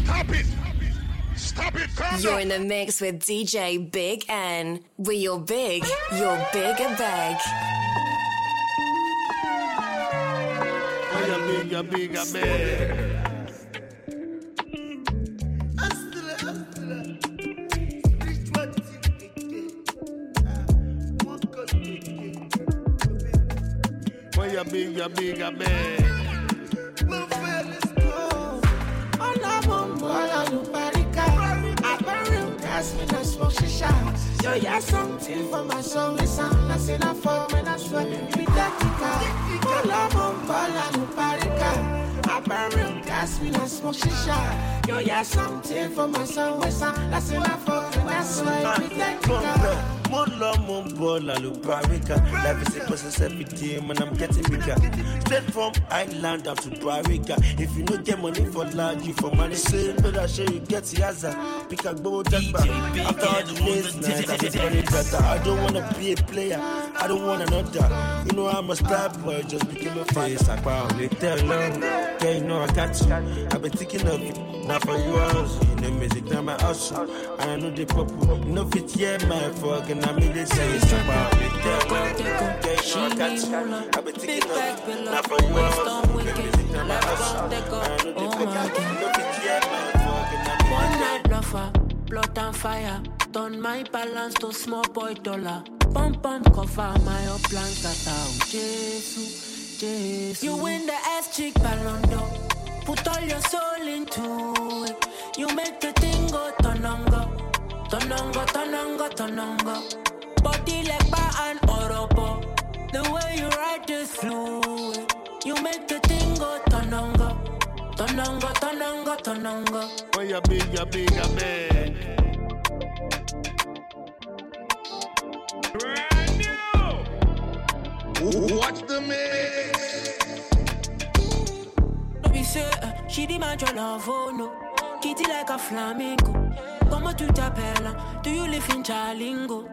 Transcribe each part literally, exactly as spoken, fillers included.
Stop it! Stop it! Calm You're down. in the mix with D J Big N. Where you're big, you're bigger bag. You're big, you're big, you're big. When you're big, you're big, you're big. Yo, yeah, something for my soul. It sound like in a fuck when I sweat. Be tactical. Pull up on ball and Uparica. I burn real gas when I smoke shisha. Yo, yeah, something for my soul. It sound like in a fuck when I sweat. Be tactical. More love, more ball, I look Barrica. Life is a process every day, man, I'm getting bigger. Straight from Island down to Barrica. If you don't get money for land, you for money. Say, better show you get the answer. Pick a go, that back. After all the days, night, I just want it better. I don't want to be a player, I don't want another. You know, I'm a star boy, just became a face. I probably tell long. Yeah, you know, I got you. I've been thinking of you. Now for you, you know, music, now my hustle. And I know the purple. No fit, yeah, my fucking. I mean, they say it's about it. She need hula, big bag below. When it's done wicked, left on the go. Oh my God. One night lover, blood and fire. Turn my balance to small boy dollar. Pump pump cover my upland cat. Jesus, Jesus. You win the ass chick Ballon d'Or. Put all your soul into it. You make the thing go tonongo. Tonongo, tonongo, tonongo. Body like bar and orobo. The way you ride this fluid. You make the thing go tonongo. Tonongo, tonongo, tonongo. When you're big, you're big, you're big. Brand new. Watch the mix. No be say, uh, she demand your love, oh no. Kitty like a flamingo. Como tu t'appelles? Do you live in Jalingo?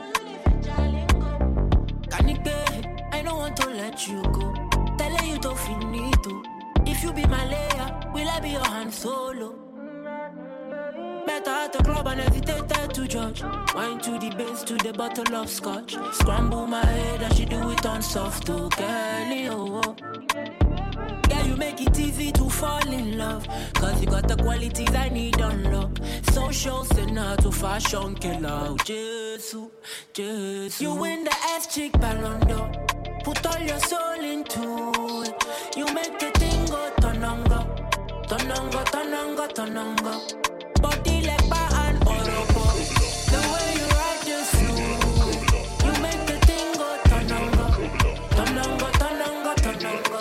Canike, I don't want to let you go. Telling you to finito. If you be my layer, will I be your hand solo? Better at the club and hesitate to judge. Wine to the base, to the bottle of scotch. Scramble my head and she do it on soft, oh girlie, oh, oh. Yeah, you make it easy to fall in love. Cause you got the qualities I need on lock. Social sinner to fashion killer. Jesus, Jesus. You win the ass chick Ballon d'Or. Put all your soul into it. You make the thing go tonongo. Tonongo, tonongo, tonongo. Body like bar and orobo. The way you ride this fluid. You make the thing go tonongo. Tonongo, tonongo, tonongo.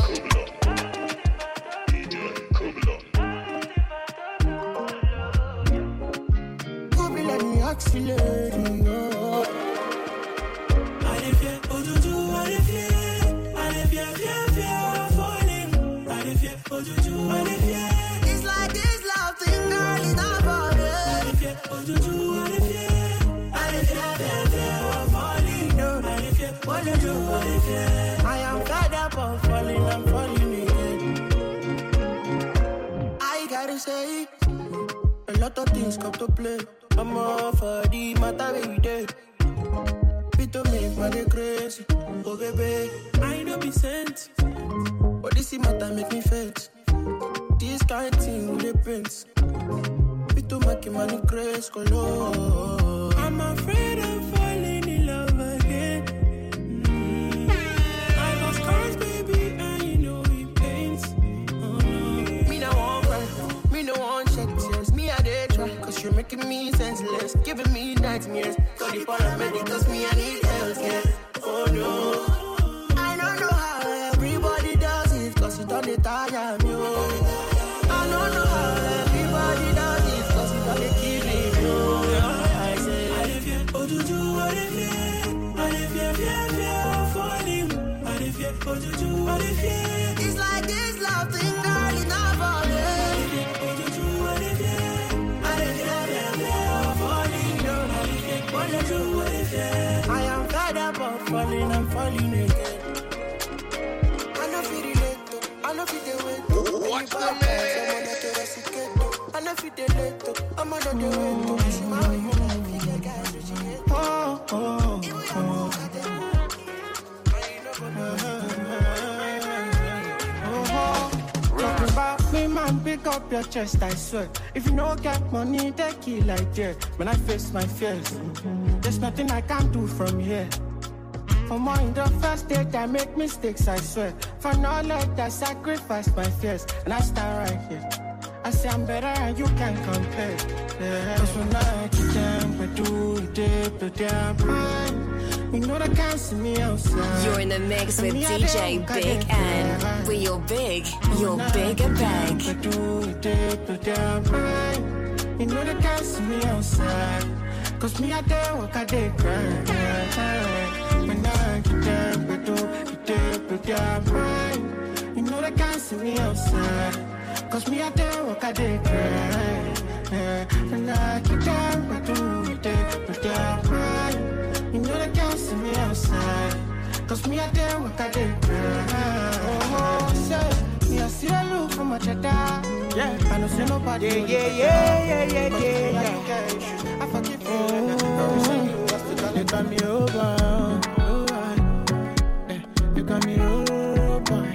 Accelerate, oh. Allez viens, oh doudou, allez viens. Allez viens, viens, viens, falling. Allez viens, oh doudou, allez viens. It's like this love thing, girl, it's not for you. Allez viens, oh doudou, allez viens. Allez viens, viens, viens, falling. Allez viens, oh doudou, allez viens. I am fed up of falling, I'm falling again. I gotta say, a lot of things come to play. I'm off for the matter every day. Fit to make my crazy. Oh baby, I know be sent. But this matter make me fed. This kind of thing with the prince. Fit to make money crazy. I'm afraid of falling in love again. Mm. I lost scars, baby, and you know it pains. Oh no. Me no want cry, me no want shed tears. Me I did try, cause you're making me senseless, giving me nightmares. So the paramedics, me I need health care. Oh no, I don't know how everybody does it, cause it don't tire me. I don't know how everybody does it, cause it don't kill me. I say, allez viens, oh doudou, allez viens. Allez viens, viens, viens, falling. Allez viens, oh doudou, allez viens. It's like this love thing, girl, it's not for me. Allez viens, oh doudou, allez viens. Allez viens, viens, viens, falling. Allez viens, oh doudou, allez viens. I am fed up of falling, I'm falling again. I know feel it, I know feel the way. Watch the man. I know feel man, pick up your chest, I swear. If you don't get money, they kill like that. When I face my fears, there's nothing I can do from here. For more in the first date, I make mistakes, I swear. For knowledge, I sacrifice my fears. And I stand right here. I say I'm better and you can't compare. Yeah. Cause when I get down, I do it deep, but down mine. You know they can't see me outside. You're in the mix with D J Big N. We're your big, your bigger bag. I do it deep, but down mine. You know they can't see me outside. Cause me I dare work, I dare grind. When I get down, I do it deep, but down mine. You know they can't see me outside. Cause me I dare work, I dare grind. When I get down, I do it deep, but down mine. You know they can't see me outside. Cause me I dare work, I dare grind. Oh, say, me I see a look from my cheddar. Yeah, I don't see nobody. Yeah, yeah, yeah, yeah, yeah, yeah, yeah. I forgive you. Oh, you got me over. Oh, yeah. You got me over.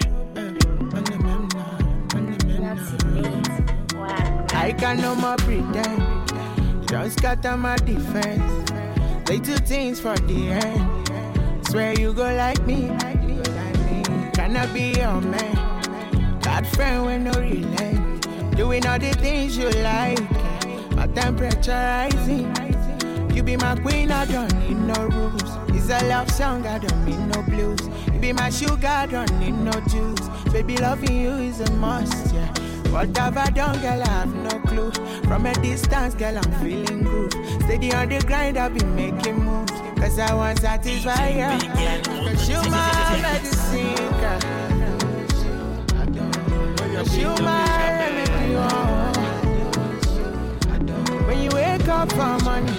I can no more pretend. You don't scatter my defense. Say two things for the end. Swear you go like me. Can I be your man? Bad friend with no relent. Doing all the things you like. My temperature rising. You be my queen, I don't need no rules. It's a love song, I don't need no blues. You be my sugar, I don't need no juice. Baby, loving you is a must, yeah. What have I done, girl, I have no clue. From a distance, girl, I'm feeling good. Steady on the grind, I've been making moves. Cause I want to satisfy you. Cause you my medicine, girl. Cause you my remedy, oh. When you wake up for money,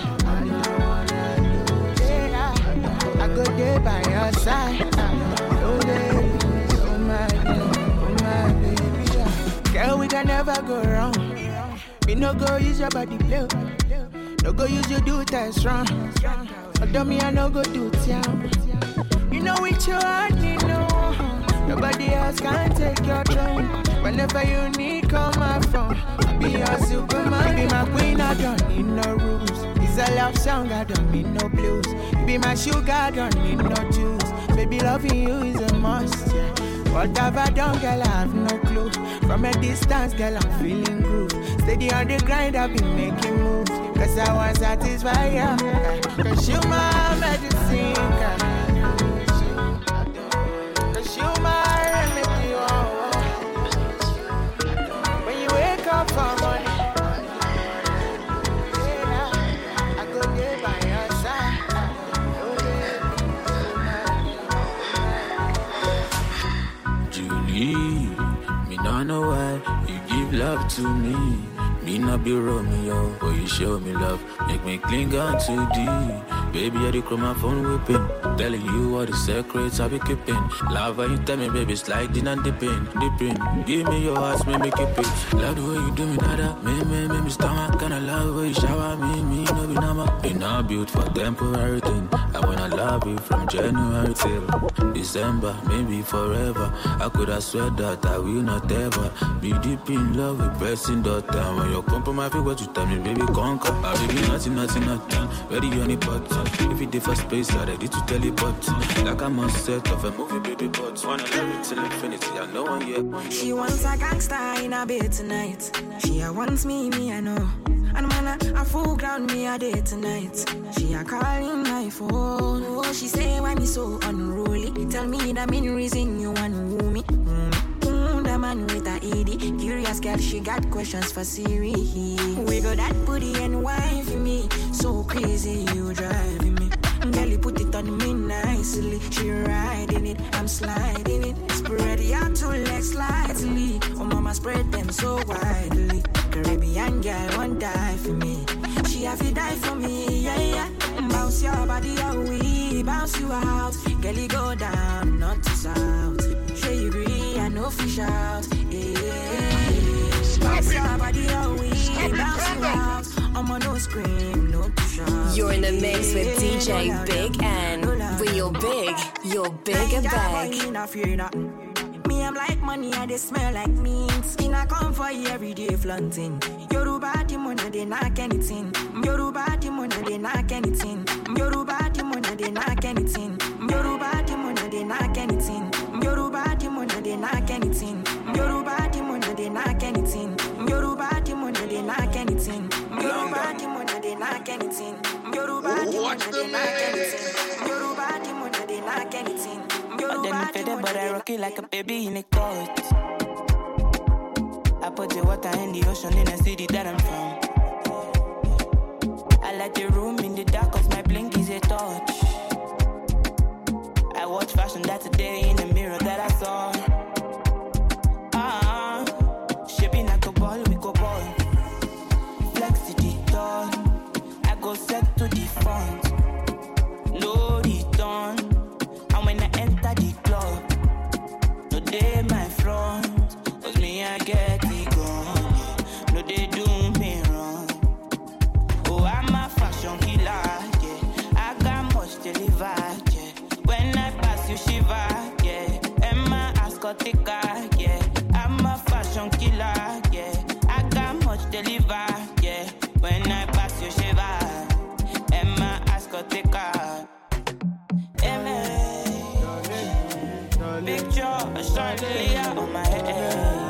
yeah, I go there by your side. Oh, baby, oh my, oh my baby. Girl, we can never go wrong. We no go use your body play. No go use your do test wrong. Although me, I no go do town. You know it's your heart, you know. Nobody else can take your train. Whenever you need, call my phone. I'll be your superman. Be my queen, I don't need no rules. It's a love song, I don't need no blues. Be my sugar, I don't need no juice. Baby, loving you is a must, yeah. What have I done, girl, I have no clue. From a distance, girl, I'm feeling good. Steady on the grind, I've been making moves. Cause I want to satisfy you. Cause you my medicine, girl. Cause you my remedy, oh. When you wake up for money, yeah, I go there by your side. Julie, me not know why you give love to me. Me not be Romeo, but you show me love. Make me cling on too deep. Baby, I dey call my phone whipping. Telling you all the secrets I be keeping. Love when you tell me, baby, sliding and dipping, dipping. Give me your heart, make me keep it. Love the way you do me, nada. Me, me, me, me stomach. Kinda love the way you shower me, me, no be nama. You're not built for temporary thing. I wanna love you from January till December, maybe forever. I could have swear that I will not ever be deep in love with pressing daughter. When you come for my feet, what you tell me, baby, conquer. I baby, nothing, nothing, nothing. Ready on the button. If you differ space, I ready to teleport. Like I'm on set of a movie, baby, but wanna love it till infinity. I know one yet. She wants a gangster in a bed tonight. She a wants me, me I know. And man, a, a full ground me a day tonight. She a calling my phone. Oh, she say why me so unruly. Tell me the main reason you want woo me. Mm. Mm, the man with a E D. Curious girl, she got questions for Siri. We got that booty and wine for me. So crazy, you driving me. Girl, you put it on me nicely. She riding it, I'm sliding it. Spread your two legs slightly. Oh, mama, spread them so widely. Caribbean girl won't die for me. She have to die for me, yeah, yeah. Bounce your body away, bounce you out. Girl, you go down, not to south. Sure you agree, I know fish out, yeah. Bounce your body away, bounce you out. I'm on no scream, no push out. You're in the mix with D J Big N. We're your big, your bigger bag. Me them like money and they smell like mint. Skin I come for you every day flaunting. Yoruba demon and they knock anything. Yoruba demon and they knock anything. Yoruba demon and they knock anything. Yoruba demon and they knock anything. Yoruba demon and they knock anything. Yoruba demon and they knock anything. Yoruba demon and they knock anything. Yoruba demon and they knock anything. Yoruba demon and they knock anything. Yoruba demon and they knock anything. Yoruba demon but I rock it like a baby in a coat. I put the water in the ocean in the city that I'm from. I like the room in the dark cause my blink is a touch. I watch fashion that today in the mirror that I saw. Ah, uh, shaping like a ball, we go ball. Flex to the door, I go set to the front. No return, and when I enter the club, no day my front, cause me I get it gone. No they do me wrong. Oh, I'm a fashion killer, yeah. I got much to deliver, yeah. When I pass you shiver, yeah. Emma Ascotica, yeah. I'm a fashion killer, yeah. I got much to deliver, yeah. When I pass you shiver, Emma Ascotica. Emma, picture a chandelier on my head.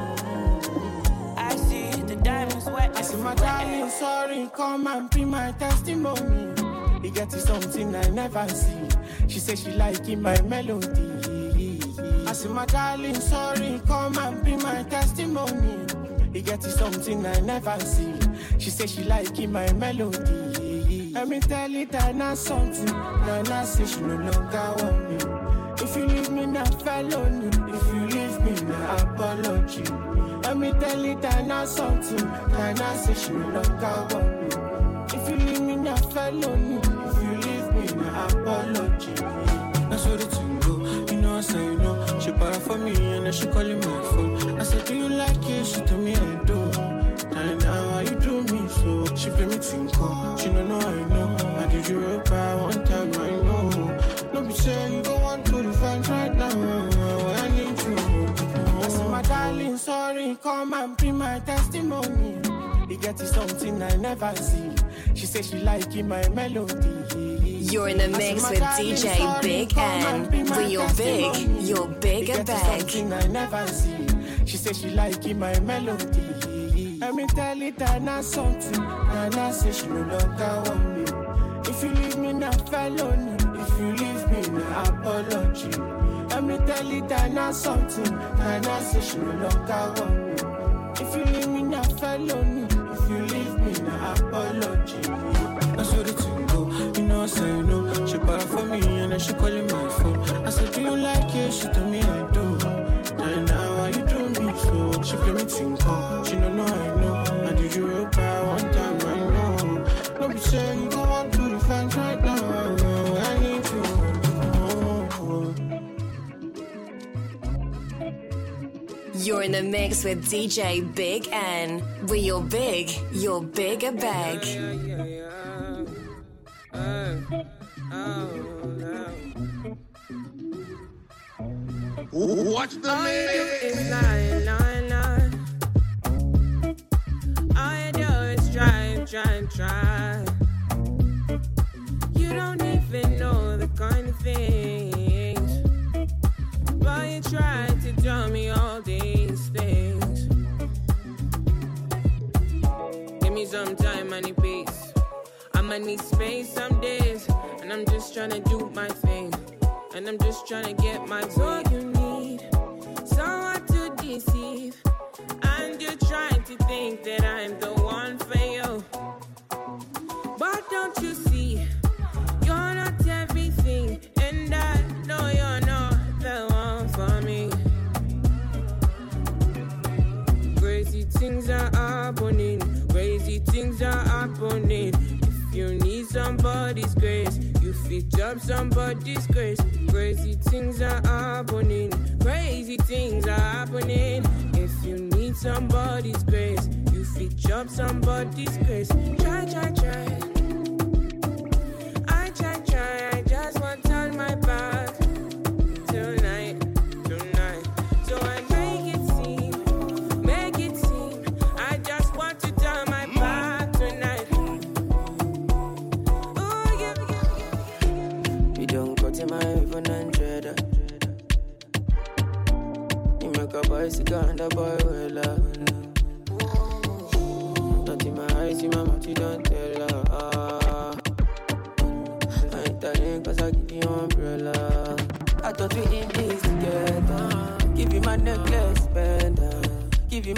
I see the diamonds wet. I see my darling, sorry, come and be my testimony. He gets you something I never see. She says she like in my melody. I say my darling, sorry, come and be my testimony. He gets you something I never see. She says she like in my melody. Let me tell you that not something. Nana says she no longer want me. If you leave me now, felony. If you leave me now, apology. Let me tell you that not something. Nana says she no longer want me. If you leave me now, felony. If you leave me now, apology. That's what it's in go. You know I say you know. She para for me and then she calling my phone. I said, do you like it? She told me I do. And now why you do me so? She play me tinko. She don't know I know. I did you real bad one time I know. No be saying you go on to the fans right now. I need you. I said, my darling, sorry, come and be my testimony. He gets you something I never see. She says she like in my melody. You're in the mix with D J Big N. When you're big, you're bigger bag. Something I never see. She says she like in my melody. Let me tell you that not something. And I say she no longer want me. If you leave me now, felony. If you leave me now, apology. Let me tell you that not something. And I say she no longer want me. If you leave me now, felony. If you leave me now, apology. That's what it's in go. You know I say no. She para for me and then she calling my phone. I said, do you like it? She told me I do. And now why you do me so? She play me tinko. She don't know I know. I did you real bad one time I know. No be saying you go on to the fans right now. I need you. You're in the mix with D J Big N. When you're big, you're bigger bag. Yeah, yeah, yeah, yeah. Uh, oh, no. Watch the All you do man. is lie, lie, lie. All you do is try, try, try. You don't even know the kind of things, but you try to tell me all these things. Give me some time, I need peace. I'ma need space some days, and I'm just trying to do my thing, and I'm just trying to get my way. You need someone to deceive, and you're trying to think that I'm the one for you. But don't you see, you're not everything, and I know you're not the one for me. Crazy things are happening, crazy things are happening. If you need somebody's grace, you fit up somebody's grace. Crazy things are happening, crazy things are happening. If you need somebody's grace, you fit up somebody's grace. Try, try, try. I try, try, I just want on my back tonight, tonight. So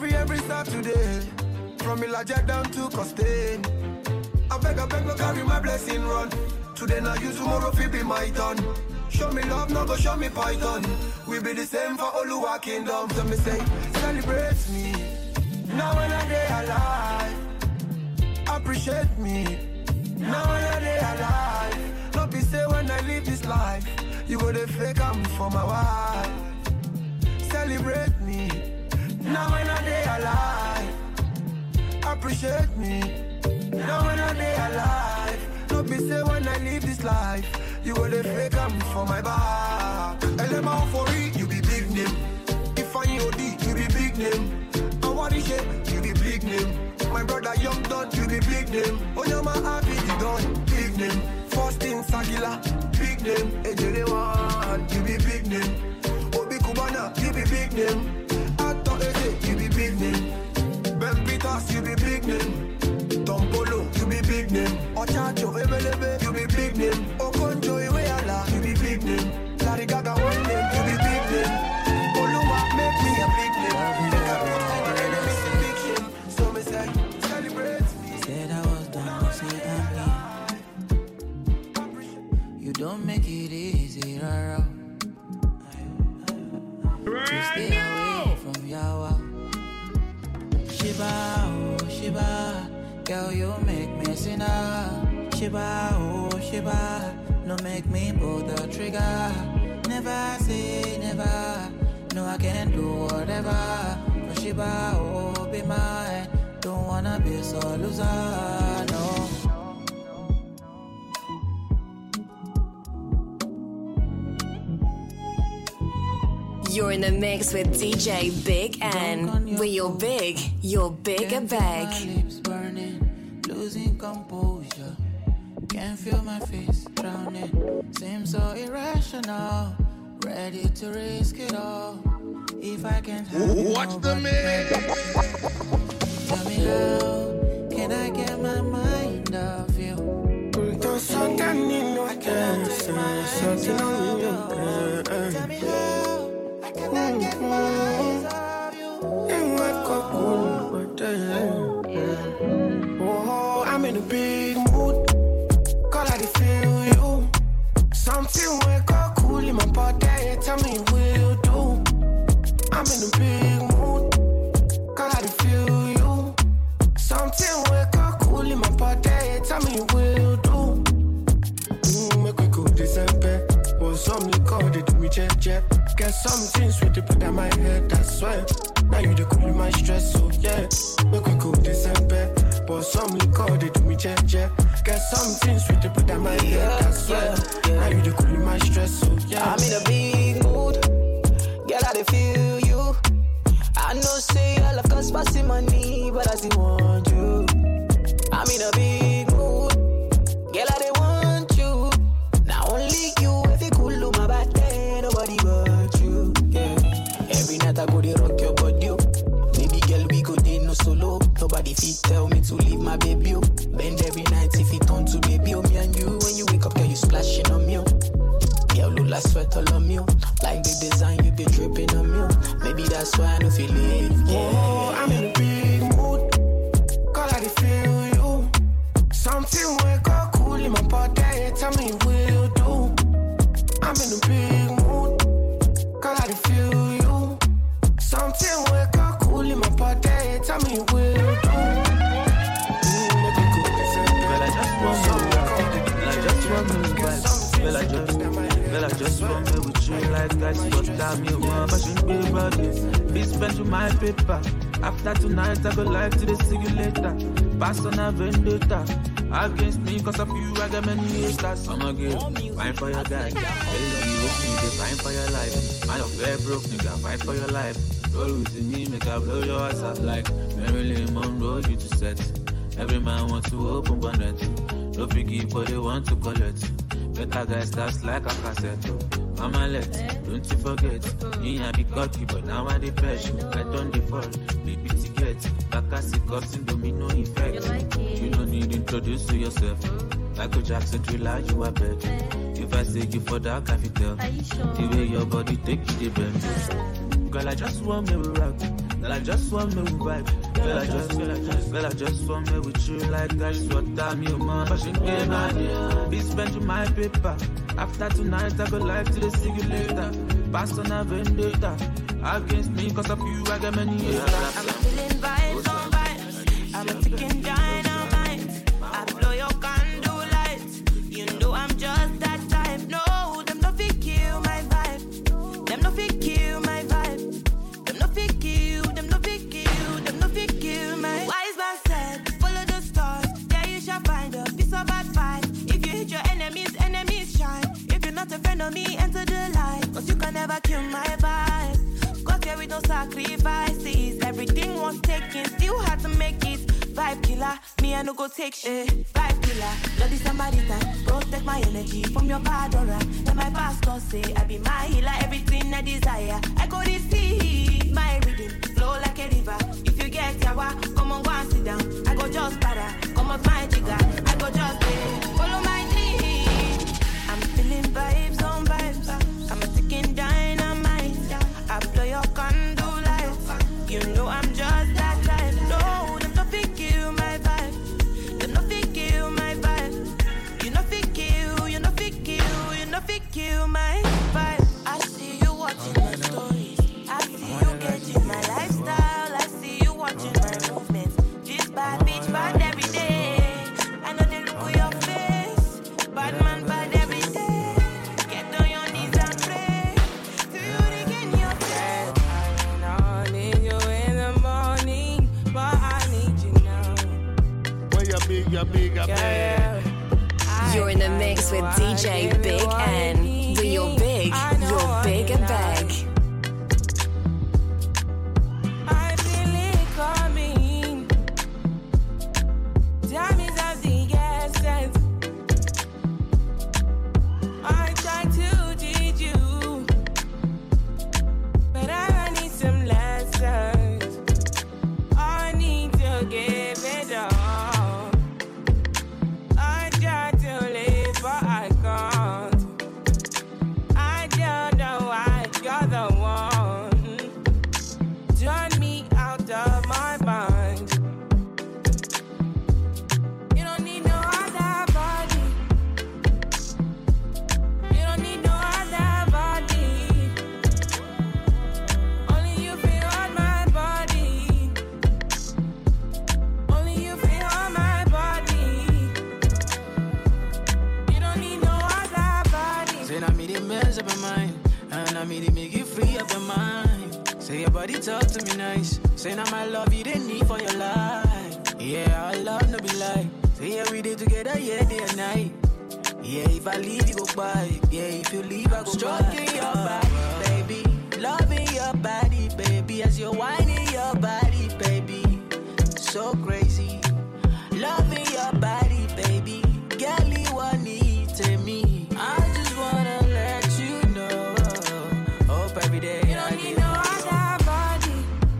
Every, every Saturday, from Ilaja down to Costain. I beg, I beg, no carry my blessing run. Today now you, tomorrow fi be my turn. Show me love, no go show me python. We be the same for Oluwa Kingdom. So me say, celebrate me. Now when I day alive, appreciate me. Now when I day alive, not be say when I live this life, you go to fake I'm for my wife. Celebrate me. Now when I day alive, appreciate me. Now when I day alive, not be say when I live this life, you go to fake I'm for my back. L M R for it, you be big name. If I O D, you be big name. Awadi shape, you be big name. My brother Young Don, you be big name. Onyama Happy, you done, big name. First in Sagila, big name. Ejere One, you be big name. Obi Kubana, you be big name. Ato Eje, you be big name. Ben Peters, you be big name. Tom Polo, you be big name. Ochacho Ebelebe, you be big name. Okonjo Iweala, you be big name. Larry Gaga one name, you be big name. Oluwa make me a big name. Make I put all my enemies in big shame. So me say, celebrate me. Said I was done, say I'm here. You don't make it easy, rara. To stay away from Yawa. Shiba, oh Shiba, girl you make me sinner. Shiba, oh Shiba, no make me pull the trigger. Never say never, no I can do whatever. For Shiba, oh be mine, don't wanna be so loser, no. You're in the mix with D J Big N. Where you're big, you're bigger bag. My lips burning, losing composure. Can't feel my face drowning. Seems so irrational. Ready to risk it all. If I can't have you, Watch the man. tell me how can I get my mind off you? There's something in your dance, something on your dance. Tell me how can I get my eyes off you? And what got cool, but then, oh, I'm in a big mood. Call I feel you. Something wake up cool in my body. Tell me what you do. I'm in a big mood. Call I feel you. Something wake up cool in my body. Tell me what you do. Mm, make we go December. Or some liquor they do me check check. Get something sweet to put on my head. I swear. Now you the cool in my stress. So yeah. Make we go December. But some liquor they do me check check. Get something sweet to put on my head. I swear. Now you the cool in my stress. So yeah. I'm in a big mood. Girl, I dey feel you. I know say I love cause passing money, but I still want you. I'm in a big mood. Girl, I dey want you. Now only you, if you cool on my body, nobody but you. Yeah. Every night I go to rock your body. Baby girl, we go day no solo. Nobody fit tell me to leave my baby. Bend every night if it on to baby. Me and you, when you wake up, girl, you splashing on me. Girl, look like sweat all on me. Like the design, you be dripping on me. Maybe that's why I don't feel it. Yeah. Oh, I'm in a big mood. Call I feel you. Something wake up cool in my body. Tell me what you do. I'm in a big mood. Call I feel you. Something wake up cool in my body. Tell me what you do. Mm, make we go December. Well, I just want to Well, I just want to Well, I just Well, I just want to with you like that. But damn you, mom, I shouldn't be about this. Be spent with my paper. After tonight, I go live to the see you later. Pass on a vendetta. Against me, cause of you, I got many haters. I'm a girl, fine for your guy. Baby, with me, they fine for your life. Man of fair broke, nigga, fight for your life. Roll with me, make I blow your ass up like Marilyn Monroe, you to set. Every man wants to open bonnet. Don't forgive, but they want to collect. Better guy starts like a cassette. Mama let, don't you forget. Me I be cocky, but now I the pressure. I don't default, baby ticket. Back as it costs in domino effect. You, like you don't need to introduce to yourself. Michael Jackson thriller, you are bet. If I say you for that, capital. Sure? The way your body take it, the bend. Girl, I just want me to rock. Girl, I just want me with vibe. Girl, I just, girl, I just, girl, I just want me with you like that's what time you man. Fashion game on be spending my paper. After tonight, I go live till they see you later. Pass on a vendetta against me, cause of you, I get many years. I'm feeling vibes on vibes. I'm a ticking dynamite. I blow your candle lights. You know I'm just that type. No, them no fit kill my vibe. Them no fit kill my vibe. Them no fit kill. Them no fit kill. Them no fit kill my. Wise man said, follow the stars. There you shall find a piece of advice. If you hit your enemies, enemies shine. If you're not a friend of me, enter the light. Cause you can never kill my vibe. Got here with no sacrifices. Everything was taken, still had to make it. Vibe killer, me I no go take shit. Vibe killer, bloody somebody time. Protect my energy from your bad aura. Then my pastor say I be my healer. Everything I desire, I go to see. My rhythm flow like a river. If you get yawa, come on go and sit down. I go just para, come on my jigger. I go just pay, follow my dream. I'm feeling vibes on vibes. I'm a ticking dynamite. I blow your candle lights. You know I'm just that type. No, them no fit kill my vibe. Them no fit kill my vibe. You no fit kill, you no fit kill, you no fit kill my vibe. I see you watching my stories. I see you getting my lifestyle. I see you watching my movements. This bad bitch bad every day. I know they look for your face. Bad man bad every day. Get on your knees and pray. Do you regain your faith? I need you in the morning, but I need you now. When you're big, you're big, you're big. You're in the mix with D J Big N. When you're big, you're big and bag. I feel it coming. Time is of the essence. I try to teach you, but I need some lessons. I need to give it all. I try to live, but I can't. I don't know why you're the one. Turn me out of my mind. You don't need no other body. You don't need no other body. Only you feel on my body. Only you feel on my body. You don't need no other body. Say I made it mess up my mind, and I made it make you free up your mind. Say your body talk to me nice. Say now my love you didn't need for your life. Yeah, our love no be lie. Say yeah we did together, yeah day and night. Yeah, if I leave you go by. Yeah, if you leave I go stroking by. Your body, baby. Loving your body, baby. As you're whining your body, baby. So crazy. Loving your body, baby. Girl, you want need to me. I just wanna let you know. Hope every day You don't need no other body.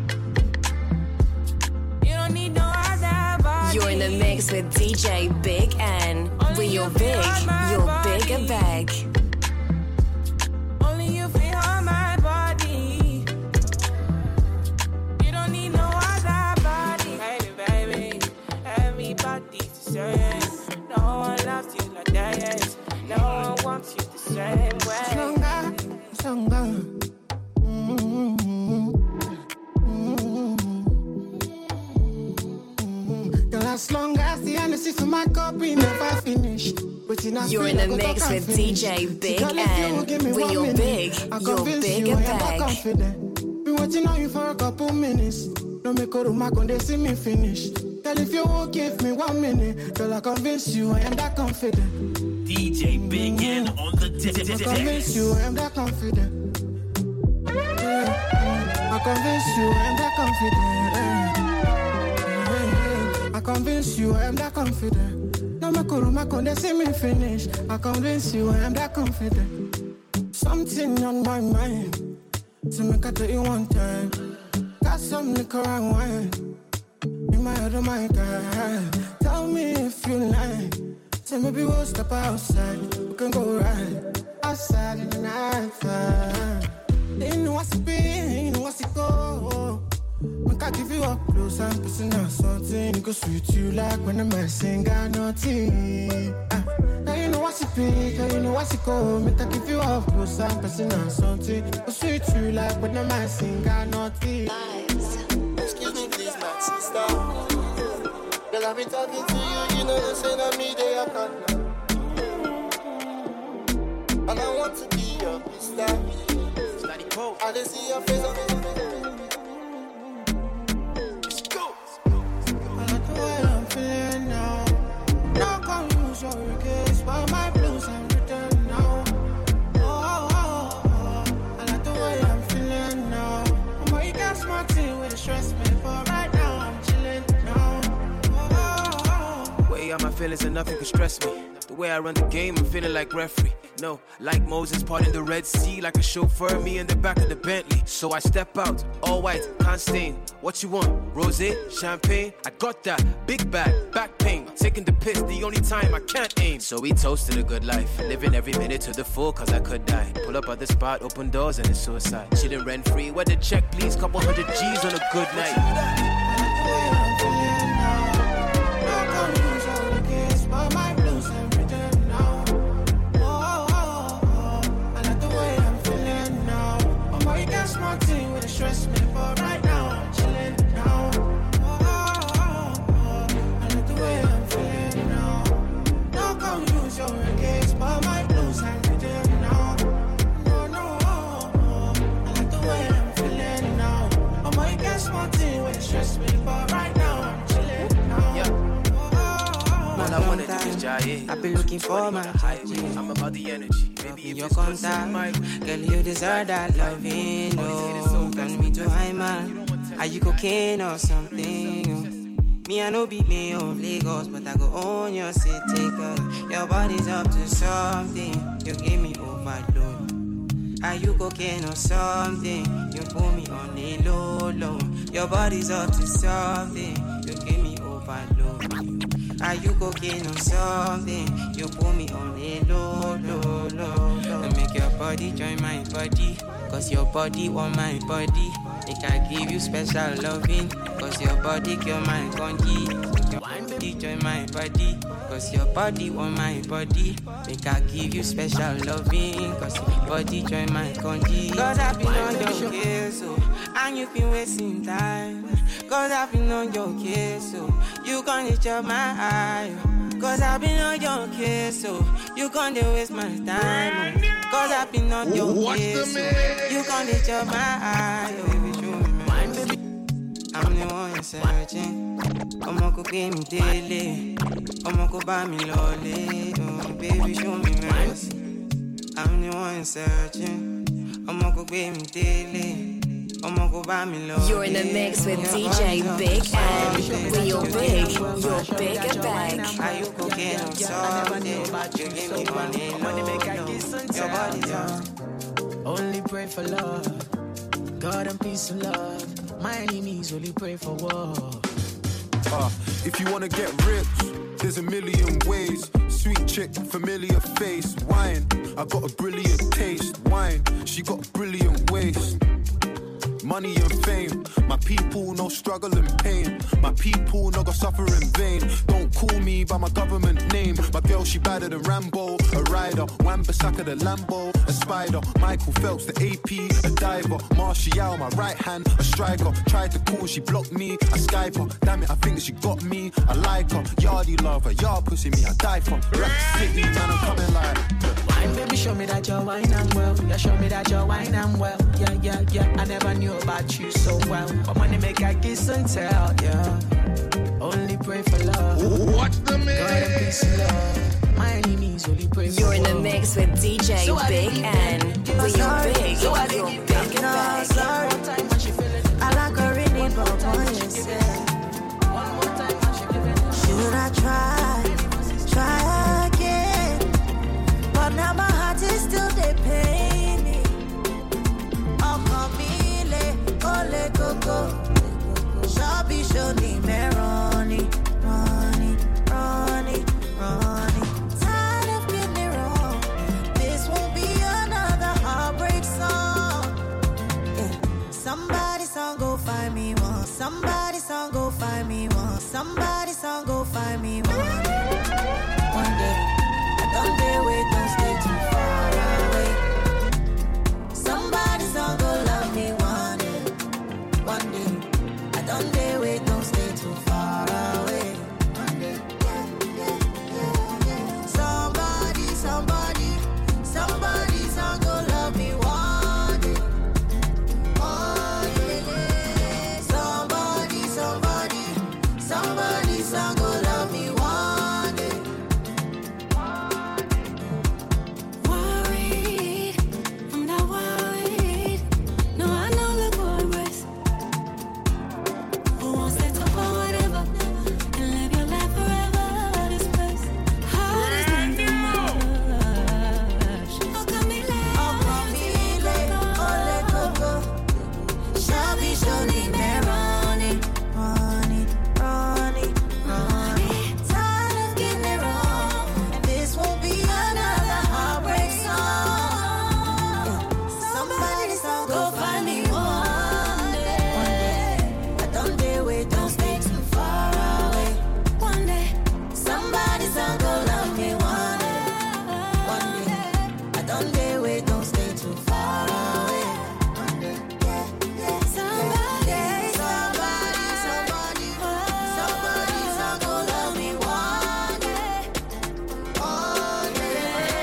You don't need no other body. You're in the mix with D J Big N. When you're big, you're big and bag. Only you feel on my body. You don't need no other body. Baby, baby, everybody's the same. No one loves you like that. No one wants you the same way. Stronger, stronger. Mm-hmm. Mm-hmm. Girl, as long as the energy for my cup, we never finish. You're in the mix with D J Big N. When you're big, you're big and bag. Been waiting on you for a couple minutes. Don't make a room, I can see me finish. Girl, if you won't give me one minute, girl, I convince you I am that confident. D J Big N on the I convince you I am that confident. Yeah. I convince you I am that confident. I convince you I am that confident. No make a room, I can see me finish. I convince you I am that confident. Something on my mind, so make I tell you one time. Got some liquor and wine in my head, oh my God. Tell me if you like. Say maybe we'll step outside. We can go right outside in the night time. They know what's been, they know what's it go. Make I give you up close and personal something. It go sweet you like when the man sing got nothing. Ah, now you know what's it big, now you know what's it go. Make I give you up close and personal something. It go sweet you like when the man sing got nothing. Excuse me please my sister. Girl I've been talking to you, you know the same on me they are not. And I want to be your sister. I just see your face on me. Let's go. I like the way I'm feeling now. No confusion, your case, but my blues I'm written now. Oh, oh, oh, oh. I like the way I'm feeling now. I'm all you got smart thing with stress me, but right now I'm chilling now. Oh, oh, oh. Way out my feelings and nothing can stress me. The way I run the game, I'm feeling like referee. No, like Moses parting the Red Sea, like a chauffeur, me in the back of the Bentley. So I step out, all white, can't stain. What you want? Rosé, champagne? I got that. Big bag, back pain. Taking the piss, the only time I can't aim. So we toasted a good life, living every minute to the full, cause I could die. Pull up at the spot, open doors, and it's suicide. Chilling rent free, where the check, please? Couple hundred G's on a good night. Stress me, but right now I'm chilling now. Oh, oh, oh, oh. I like the way I'm feeling now. No confusion, your case, but my blues I'm reading now. No, no, oh, oh. I like the way I'm feeling now. Oh, my guess my team will stress me, but right now I'm chilling now. Yeah. Oh, oh, oh. All I wanna do is jive. I've been looking for my highway. I'm about the energy. Maybe if your it's contact, girl, you deserve that loving. Oh, turn me to high man. Are you cocaine or something? Oh. Me, I know beat me of Lagos, but I go on your city, girl. Your body's up to something. You give me overload. Are you cocaine or something? You pull me on a low, low. Your body's up to something. You give me overload. Are you cocaine or something? You pull me on a low, low, low, low. And make your body join my body, cause your body want my body. Make I give you special loving, cause your body kill my congi. Make your body join my body, cause your body want my body. Make I give you special loving, cause your body join my congi. Cause I've been on your case, so, and you've been wasting time. Cause I've been on your case, so you can't chop my eye. Cause I've been on your case, so you can't waste my time. Cause I've been on your What's case, so you can't chop my eye. Baby, show me mercy. I'm the one searching. Omo ko give me daily. Omo ko buy me lolly. Oh, baby, show me mercy. I'm the one searching. Omo ko give me daily. You're in the mix with D J Big N. With your big, your bigger bag. Are you cooking on something? You give me money, money make I get some time. Only pray for love, God and peace and love. My enemies only pray for war. Uh, if you wanna get rich, there's a million ways. Sweet chick, familiar face. Wine, I got a brilliant taste. Wine, she got brilliant waist. Money and fame, my people no struggle and pain. My people no go suffer in vain. Don't call me by my government name. My girl she badder than Rambo, a rider. Wan-Bissaka the Lambo, a spider. Michael Phelps the A P, a diver. Martial my right hand, a striker. Tried to call, she blocked me. I Skype her, damn it I think she got me. I like her, yardie love her, yard pussy me I die for. Rap City man I'm coming like. Wine baby show me that you're wine and well. Yeah show me that you're wine and well. Yeah yeah yeah I never knew about you so well. But money make I kiss and tell, yeah. Only pray for love. What's the mix? God and peace and love. My enemies only pray for You're in the love. mix with D J So Big N. With your big, So I your didn't bigger no, bag. sorry. One more time when she feel it. I like her really, but One one more you time said. One more time when she feel it. Should I try, try again? But now my heart is still they pain me. Oh, come ole coco, shabby show me me. Somebody song go find me one day. One day. I don't dare wait, don't stay too far away. Somebody song go love me one day. One day. I don't dare wait, don't stay too far away. One day. Somebody, somebody, somebody song go love me one day. One day. Somebody, somebody, somebody song go love me one day. Worried, I'm not worried. No, I know the boy rest. Who wants to talk about whatever and live your life forever at this place? Heart is in the rush. How come me late? Oh, come me late, oh, let go go. Shabby, surely, me running, running, running, running. Tired of getting it wrong. This won't be another heartbreak song. Somebody song go find me one day. One day. I don't dare wait, don't stay too far away. One day. Somebody song go love me one day. One day. I don't dare wait, don't stay too far away. One day. Yeah, yeah. Somebody, somebody, somebody, somebody song go love me one day. One day.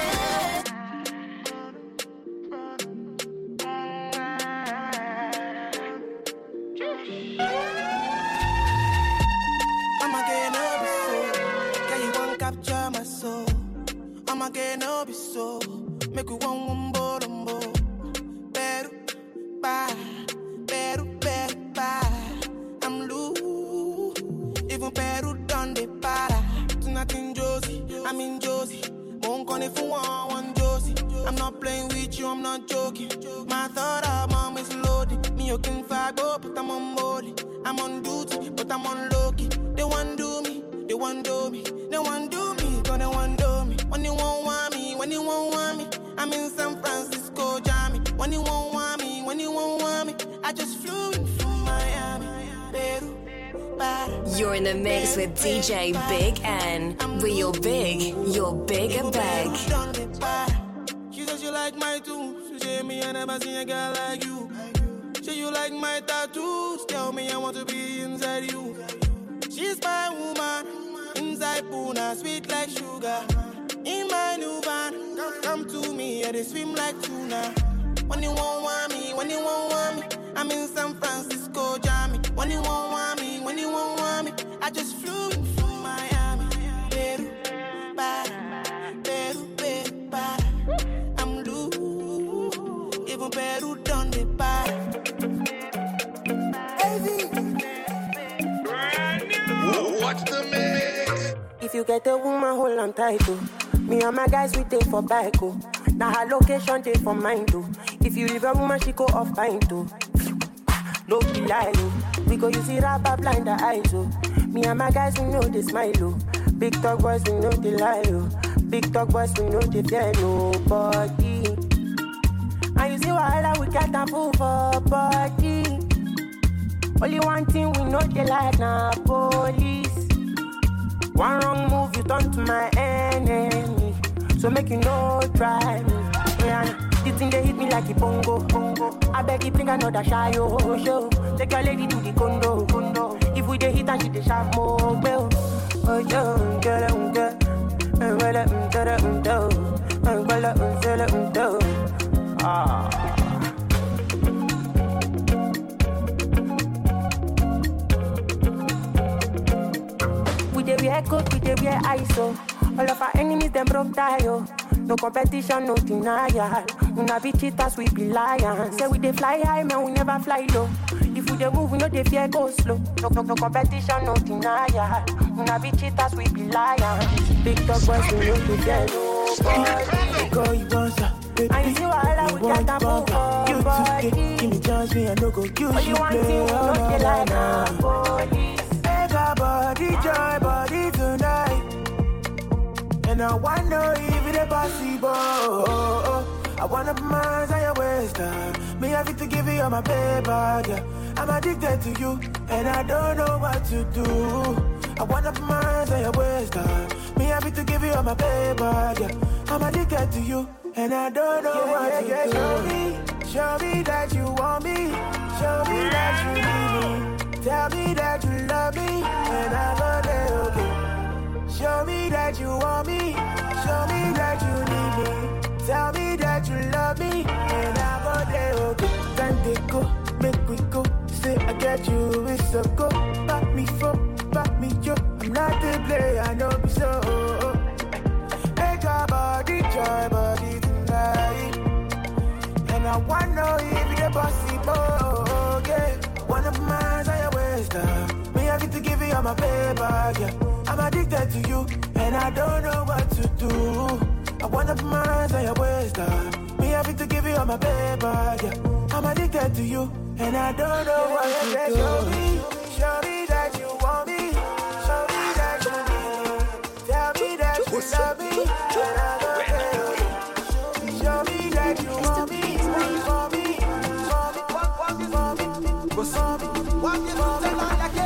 I'ma get no be so. Can you won't capture my soul? I'ma get no be so. Make you one one bombo. Better bye, better better bye. I'm loose. Even better done the para. Tonight in Josie, I'm in Josie. Won't call if you want one Josie. I'm not playing with you, I'm not joking. My thought of mom is loaded. Me you can fight, but I'm on molly. I'm on duty, but I'm on low key. They want do me, they want do me, they want do me, cause they want do me. When you won't want me, when you won't want me, I'm in San Francisco, Jammy. When you won't want me, when you won't want me, I just flew in from Miami, Peru, Paris. You're in the mix with D J Big N. Where you're big, you're bigger bag. She says you like my tunes. She say me I never seen a girl like you. Say you like my tattoos. Tell me I want to be inside you. She's my woman. Inside Puna, sweet like sugar. In my new van, come to me, yeah, they swim like tuna. When you won't want me, when you won't want me, I'm in San Francisco, Jammy. When you won't want me, when you won't want me, I just flew in from Miami. Peru, para, Peru, Peru, para. I'm loose, even Peru done the para. Watch the mix. If you get a woman, hold on tight, oh. Me and my guys, we take for bike, oh. Now her location, take for mine, too. If you leave a woman, she go off pine, too. No be lie, oh. We go use it rapper blind the eyes, oh. Me and my guys, we know they smile, oh. Big talk boys, we know they lie, oh. Big talk boys, we know they fear nobody. And you see why we can't fool for body. Only one thing we know they like now, police. One wrong move, you turn to my enemy. So make you no try me. Yeah, this thing they hit me like a bongo, bongo. I beg you bring another shy, oh, show. Take your lady to the condo, condo. If we dey hit and she dey sharp more, well. Oh, yo, get it, get it. And well, I'm get it, and do. And well, I'm get it, and do. Ah. We wear coat, we wear I S O. All of our enemies, them broke tie, oh. No competition, no denial. We not be cheaters, we be lions. Say we dey fly high, man, we never fly low. If we dey move, we know they fear go slow. No, no, no competition, no denial. We not be cheaters, we be lions. Big dog boys, we know they fear no boy. Go, you boss, and you see what we got to move for. You body. Give me chance, me I no go. You only one thing we know they like now. Police. Got body, joy, body tonight. And I wanna if it's possible. Oh, oh. I wanna put my hands on your waist. Uh. Me have to give you all my paper, yeah. I'm addicted to you, and I don't know what to do. I you're my baby, yeah. I'm addicted to you, and I don't know yeah, what yeah, to yeah. do. Show me, show me that you want me. Show me that you need me. Tell me that you love me, and I'm there, okay. Show me that you want me. Show me that you need me. Tell me that you love me, and I'm there, okay. Time they go, make we go. Say I get you, it's a go. Back me for, back me yo. I'm not the player, I know be so. Make our body joy, body tonight. And I wanna know if it's possible, yeah. One of mine's on your waist, uh. Me, I get to give you all my paper, yeah. I'm addicted to you, and I don't know what to do. I wanna put my hands on your waist, uh. Me, I get to give you all my paper, yeah. I'm addicted to you, and I don't know what to do. Show me, show me that you want me. Show me that you need me. Tell me that you love me, and I don't care. Show me that you want me, want me, want me, want me, want me, want me. What you do like it?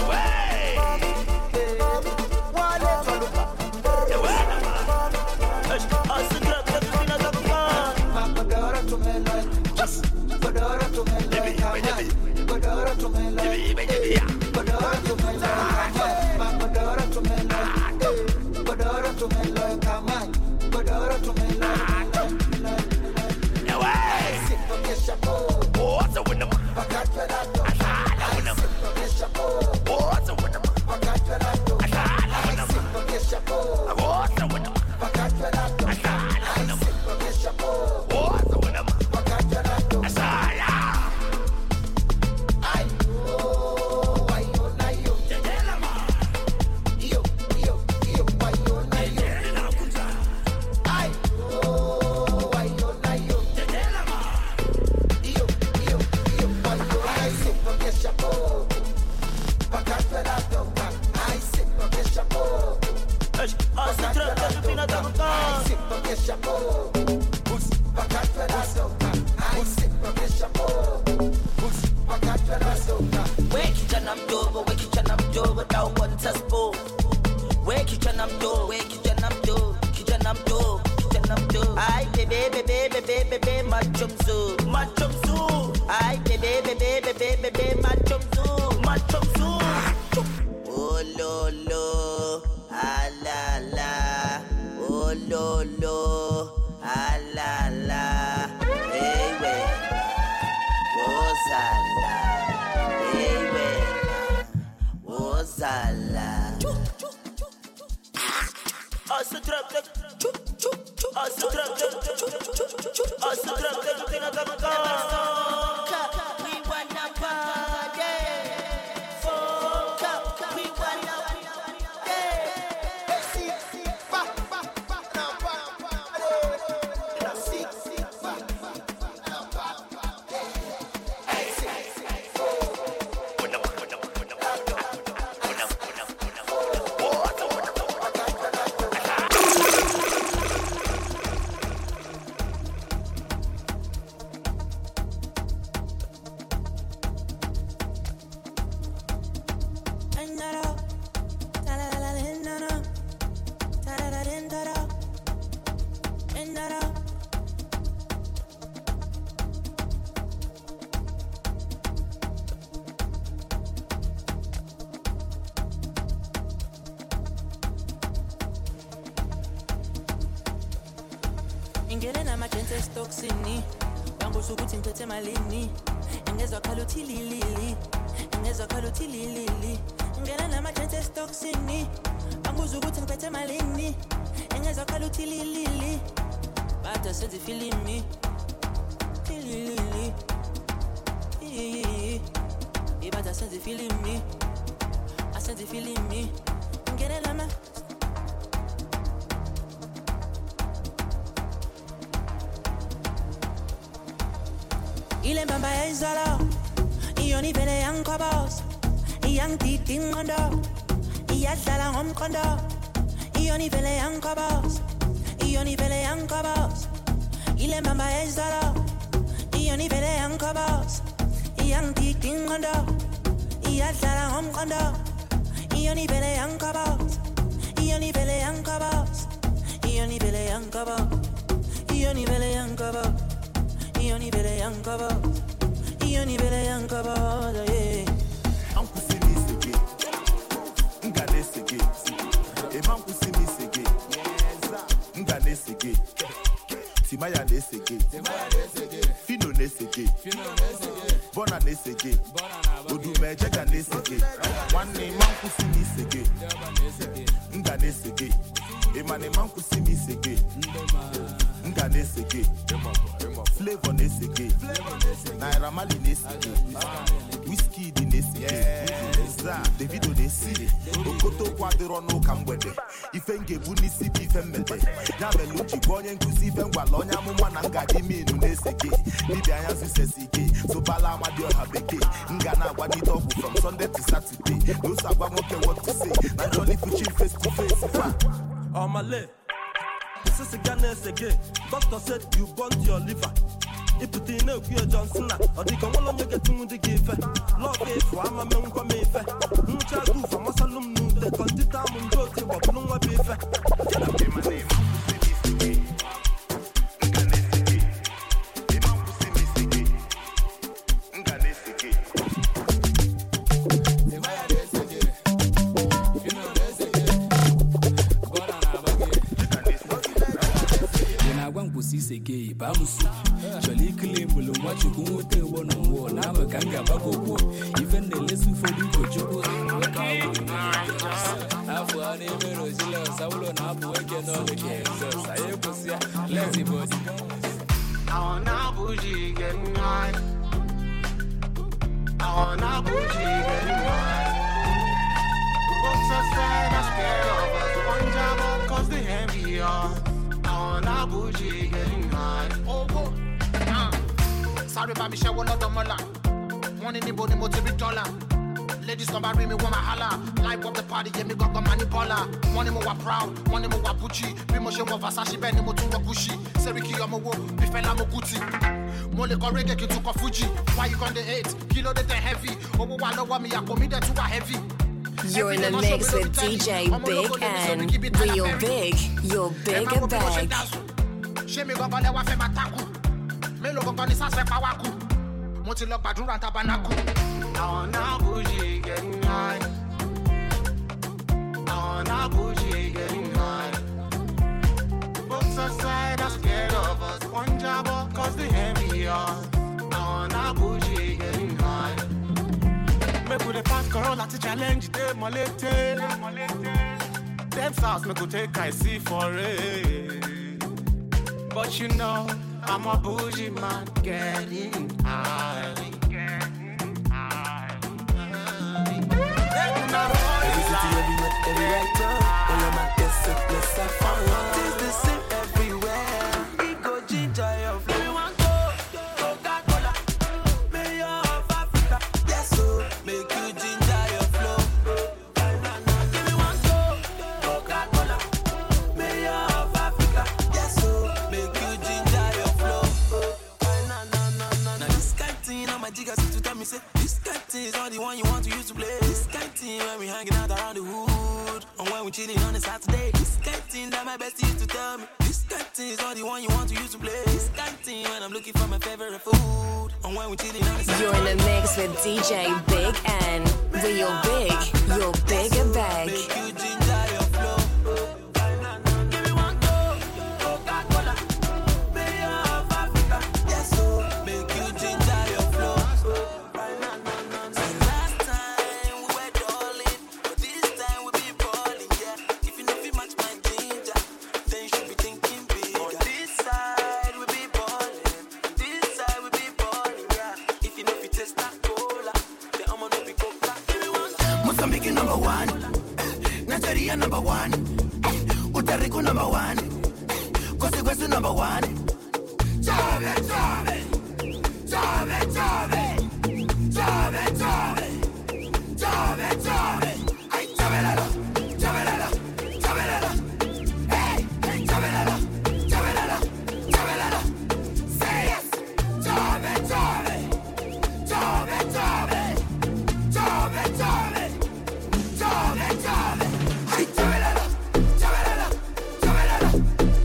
Ingena amagents toxini Bangosu ukuthi ngiphethe malini Ingezwa khala uthi lilili Ingezwa khala uthi lilili Ingena namagents toxini Bangosu ukuthi ngiphethe malini Ingezwa khala uthi lilili Bada senze feeling me Lilili Ibada senze feeling me I senze feeling me Ingena nama Ile mbamba ya izala Iyoni vele yankobos Iyang titi ngondo Iyadlala ngomkondo Iyoni vele yankobos Iyoni vele yankobos Ile mbamba ya izala Iyoni vele yankobos Iyang titi ngondo Iyadlala ngomkondo Iyoni vele yankobos Iyoni vele yankobos Ioni bele yankaba, Ioni bele yankaba, Ioni bele yankaba, Ioni bele yankaba, yeah. Uncle Simi Sege, Ngane Sege, Uncle Simi Sege, Ngane Sege, Timaya Ne Sege, Fino Ne Sege, Bona Ne Sege, Odume Jega Ne Sege, one name Uncle Simi Sege, Ngane Sege, Emane Uncle Simi Sege, Ngane Sege, Flavor Ne Sege, Naira Mali Ne Sege, Whiskey di Ne Sege, Davido Ne Sege, Okoto Quadro no Kambwede, Ifenge Bunisi Bifemede, Yameluchi Bonyen Kusi Fengwalonya Mumana Ngadi Minu Ne Sege, Libya Yansu Sesige, so Bala Madio Habeke, Ngana Waditoku from Sunday to Saturday, no Sabamoke what to say, Naturally Fuchin face to face. On my leg, this is a Ghana Sege, doctor said you burnt your liver. If you didn't know you're Johnson, or the Kamala make it to the give. Love it for my men come in. Mucha do for Masalum, the Contitam and Joti, but no one be fair. Get up in my name. Sege bamusu jolly claim will watch you go te one on one na makanga bagogo even the lesson for the kojugo afu ani mero jilo saulo na abu ege no the Jesus aye kusia lazy body I wanna bougie getting high I wanna bougie getting high books aside I scared of us one job cause they heavy on I wanna bougie getting high. Oh, oh. Uh. Sorry, baby, share one of the mola. One in the body, motivate dollar. Ladies come by me, want my holla. Life of the party, yeah, me got the money baller. One in more proud, one in more Gucci. Be more shame of Versace, Benny, more to Gucci. Seriki, I'm a wo, be fella, mo Gucci. Mole correge, ki took a Fuji. Why you gon' the hate? Kilo de heavy. Oh, I know what me, I committed to a heavy. You're in the mix with D J Big N. Real big, you're bigger bag. She me go le wa fe mataku. Me lo go ni sase pa waku. Mo ti lo gbadura tabanaku. I wanna bougie getting high. I wanna bougie getting high. Books aside, I'm scared of us. One job cause they heavy on. I wanna bougie getting high. Me put the past Corolla to challenge them, molete. Them sauce me go take I see for it. But you know, I'm a bougie man getting high. Getting high. Every city, every night, every right now. All of my best, let's have fun. It's the same everywhere. We go ginger your flow. We want go, Coca-Cola, mayor of Africa. Yes, so make you ginger your flow. We want go, Coca-Cola, mayor of Africa. Yes, so make you ginger your flow. Now this kind of thing, all my jiggers to tell me say, this kind of thing is not the one you want to use to play. This kind of thing when we hanging out around the hood, and when we chilling on a Saturday. This kind of thing that my bestie used to tell me. This kind of thing is not the one you want to use to play. This kind of thing when I'm looking for my favorite food, and when we chilling on a Saturday. You're in the mix with D J Big N. Real big, you're bigger bag. Make you ginger your flow. Give me one go, Coca-Cola, mayor of Africa. Yes, so make you ginger your flow. See, last time we were darling, but this time we be balling, yeah. If you know if you match my ginger, then you should be thinking big. On this side we be balling, this side we be balling, yeah. If you know if you taste that cola, then I'ma know we go back. Give me one. Mozambique number one, Nigeria number one, Utarico number one, Consequence number one. Jove, jove, jove, jove, jove, jove, jove, jove. Ay, jove lalo, jove lalo, jove lalo. Hey, hey, jove lalo, jove lalo, jove lalo. Say yes, jove, jove, jove, jove, jove, jove. Jove, jove, ay, jove lalo, jove lalo, jove lalo,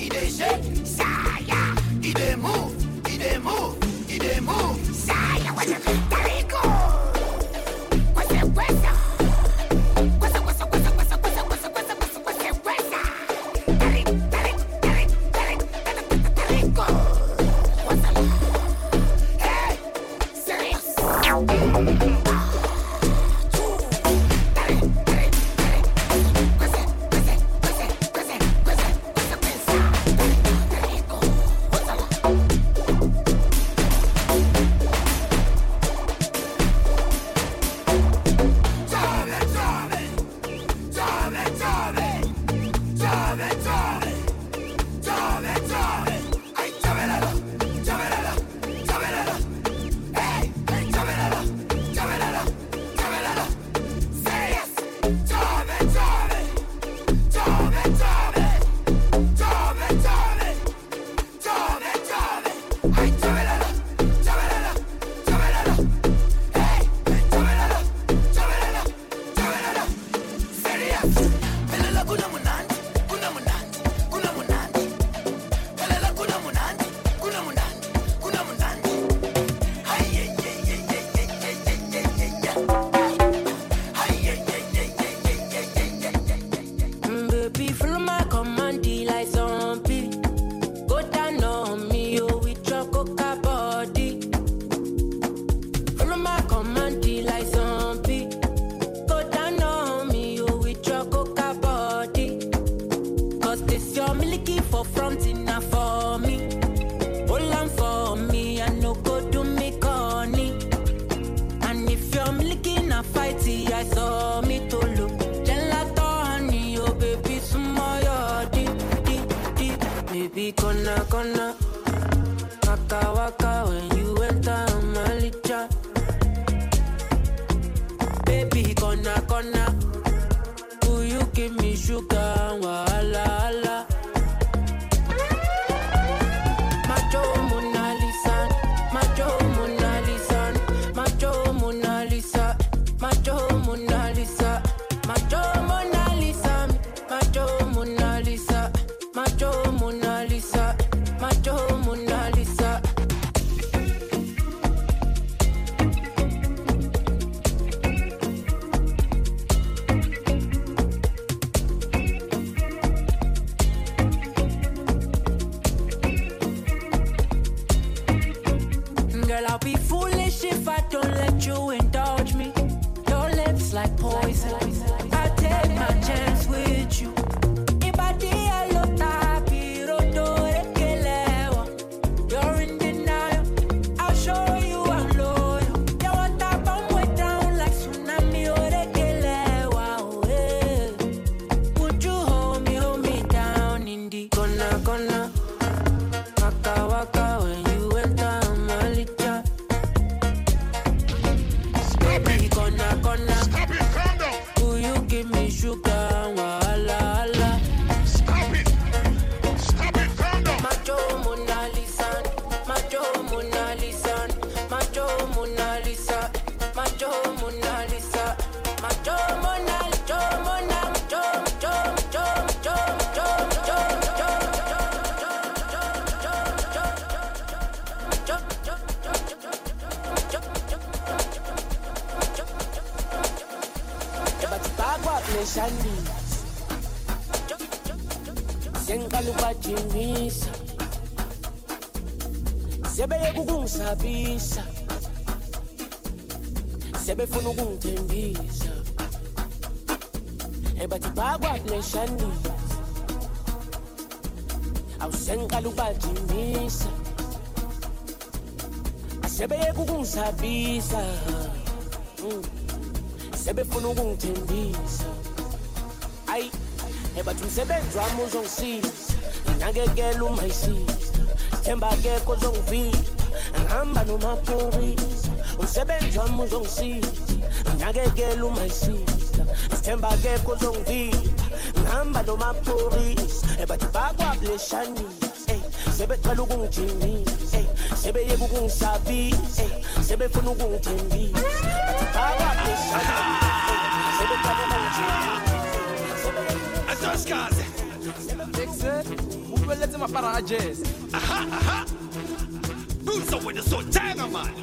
he dey shake, Saya, he dey move, he dey move, he dey move, Saya, what's it, Tarico? What's it, what's it? What's it, what's it, what's it, what's it, what's it, what's it, what's it, what's it, what's it, what's it? Taric, Taric, Taric, Taric, Taric, Tarico. What's it? Hey, serious. Sebefuna ukungithembisa ebathi bakwakuleshani awusengiqala ukubajimisa sebeyeka ukungisabisa sebefuna ukungithembisa ayi ebathi umsebenzi wami uzongisiza ngakekela uma isiza themba akekho ozongivika ngihamba nomaphorisa umsebenzi wami uzongisiza ngakekela uma isiza themba akekho ozongivika ngihamba nomaphorisa ebathi bakwakuleshanisa sebeqala ukungijimisa sebeyeka ukungisabisa sebefuna ukungithembisa bathi bakwakuleshanisa sebeqala ukungijimisa Azoskaze Fix it. Who will let him up our jazz? Aha, aha. Booza with the so tanga man.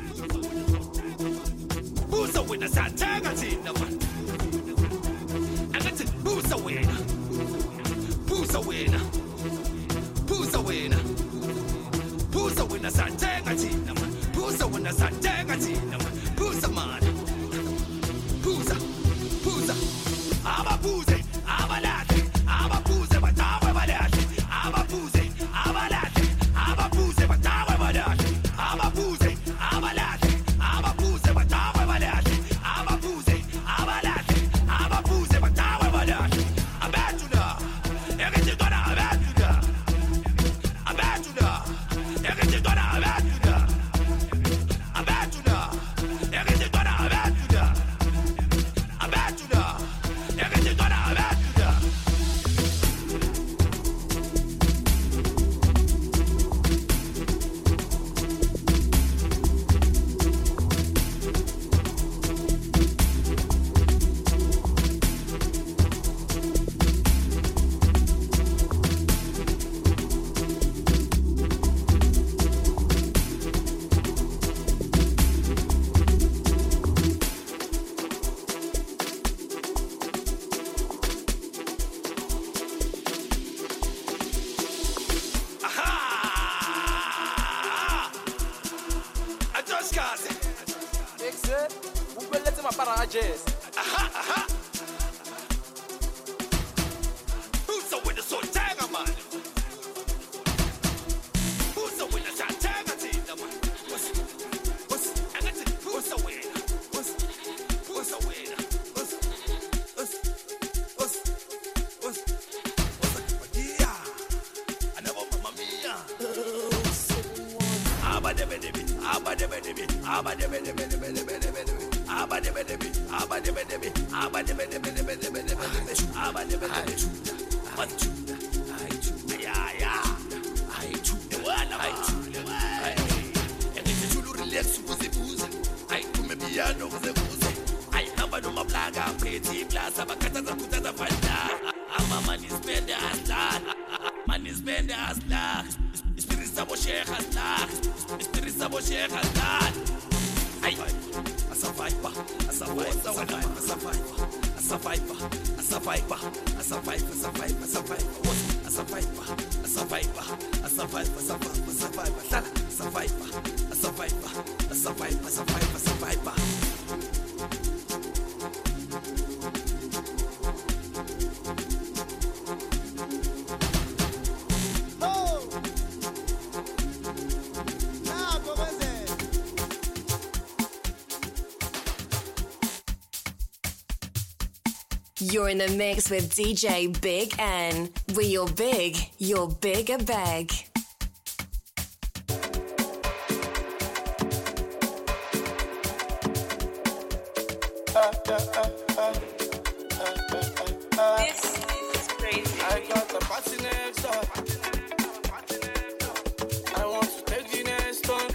Booza with the satanga tina man. And that's it. Booza winner. Booza winner. Booza winner. Booza winner satanga tina man. Booza winner satanga tina man. Booza man. Booza. Booza. Aba booze. Aba latte. Aba booze. But aba latte. Aba booze. Aba latte. Aba booze. But aba latte. Aba booze. Aba latte. Aba booze. But aba latte. Aba booze. Aba latte. Aba booze. But aba latte. Abatuna. Everything gonna abatuna. Abatuna. Everything gonna abatuna. Abatuna. Everything gonna abatuna. Abatuna. Everything gonna abatuna. I just got it. Fix it. Who will let him up our jazz? Aha, aha. Booza with the so tanga man. Booza with the tanga tina man. What's what's and that's it. Booza winner. What's Booza winner. What's what's what's what's what's yeah. I never mamma mia. Abba de baby, abba de baby, abba de baby, baby, baby, baby, abba de baby, abba de baby, abba de baby, baby, baby, baby, abba de baby. One two, I two, yeah, yeah, I two, one, I two, I. And if you do relax with the booze, I do me piano with the booze. I have a no plaga, pretty glass, a bacata, the puta, the fanta. I'm a man is better as that. Man is better as that. Sabo Sheikh Hassan, Mister Sabo Sheikh Hassan. Ay, a survivor, a survivor, a survivor, a survivor, a survivor, a survivor, a survivor, a survivor, a survivor, a survivor, a survivor, a survivor, a survivor, a survivor, a survivor, a survivor, a survivor, a survivor, a survivor. You're in the mix with D J Big N. We're your big, your bigger bag. This is crazy. I got the party next door. I want to take the next one.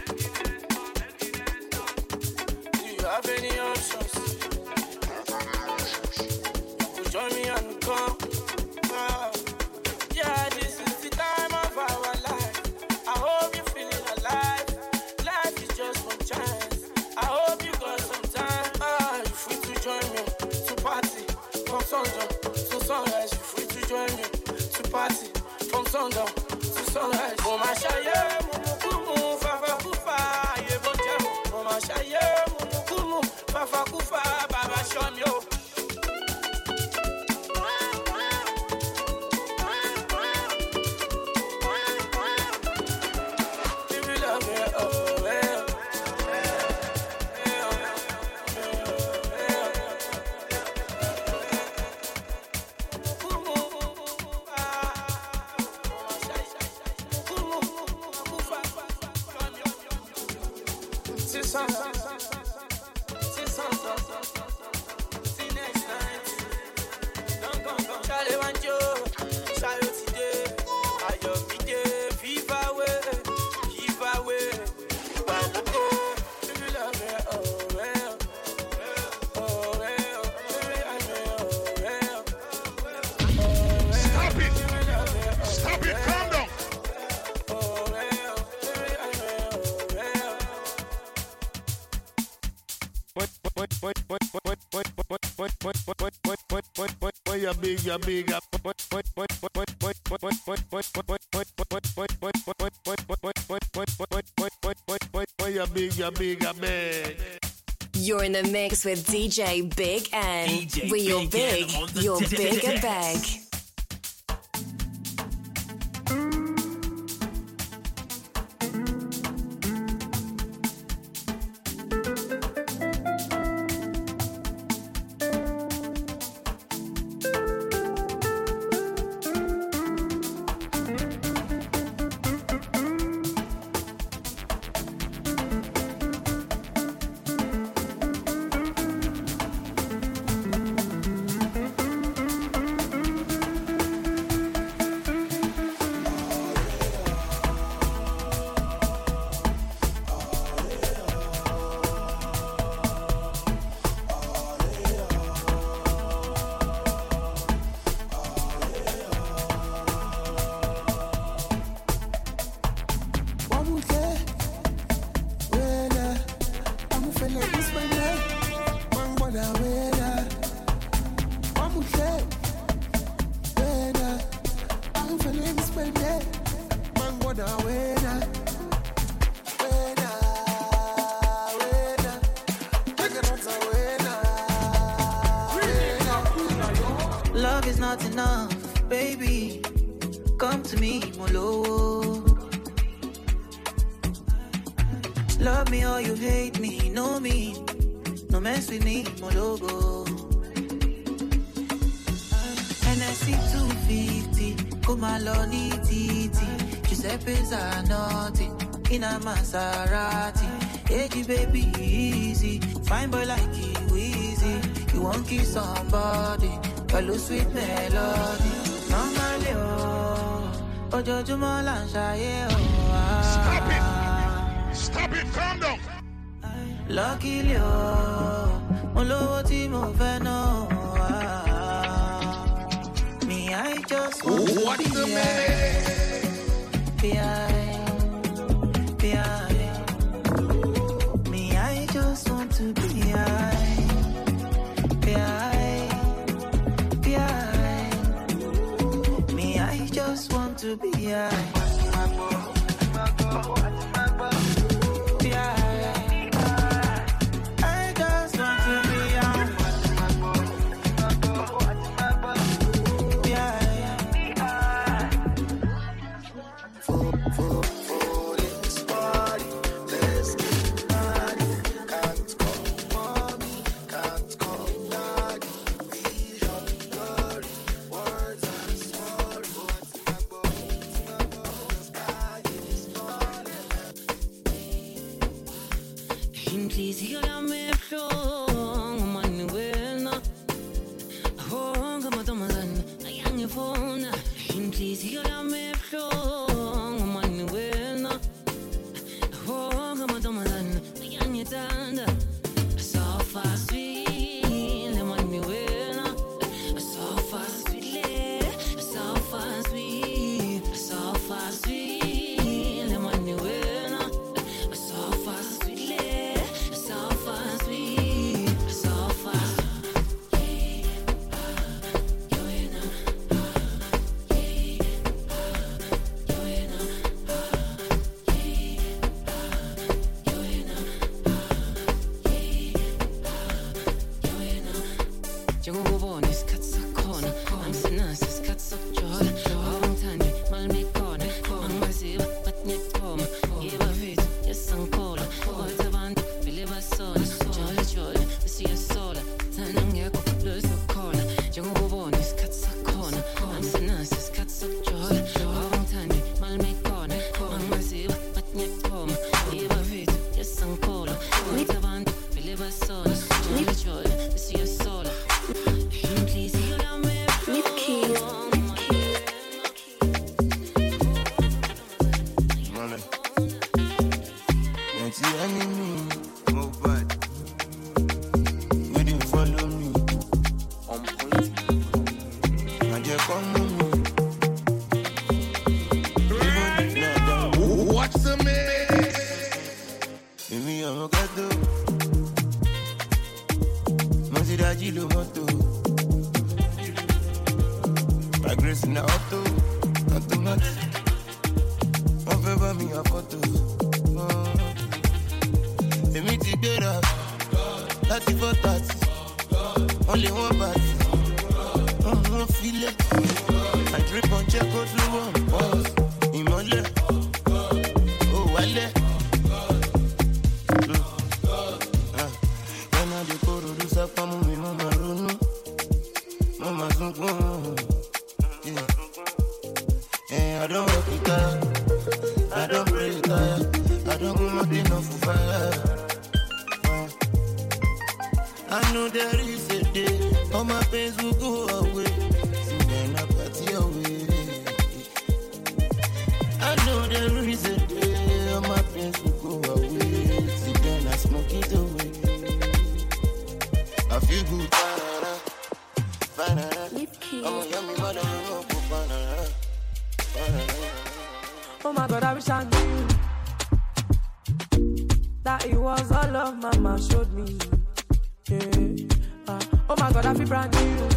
Do you have any options? Join me and come. Ah. Yeah, this is the time of our life. I hope you're feeling alive. Life is just one chance. I hope you got some time. Ah, you're free to join me to party from sundown to sunrise. You're free to join me to party from sundown to sunrise. Oh my shaye, mumu fafa kufa, yebo jamo. Oh my shaye, mumu fafa kufa, baba show me. Stop it! When you're big, you're big. When you're big, you're big, you're big. You're in the mix with D J Big N. D J Where you're Big big, N on the you're decks. bigger bag. Love is not enough, baby. Come to me, Molo. Love me or you hate me, know me. No mess with me, Mologo. N S C two fifty, come along, Titi. Giuseppe Zanotti, in a Maserati. Hey, baby, easy. Fine boy like you, easy. You won't kiss somebody. Hello, sweet melody. Normally, oh, Ojojumo Lanshaye, oh. Stop it! Stop it! Calm down! Luckily, oh, Molo ti mo fẹ́ know. Me, I just want to What's be the behind, behind. Me, I just want to be behind, behind, behind. Me, I just want to be behind. cover me your photo. They meet the better. thirty-four thirty. Only one party. Don't feel it. I drip on check out the one. Pause. Imole. Oh, wale. When I do go to do something, I'm in my room. Mama, yeah. I don't work it out. I don't pray it out. I don't go not enough for fire. I know there is a day all my pains will go away. See when I party away. I know there is a day all my pains will go away. See when I smoke it away. I feel good. Oh my God, I wish I knew that it was all of Mama showed me. Yeah. Uh, oh my God, I feel brand new.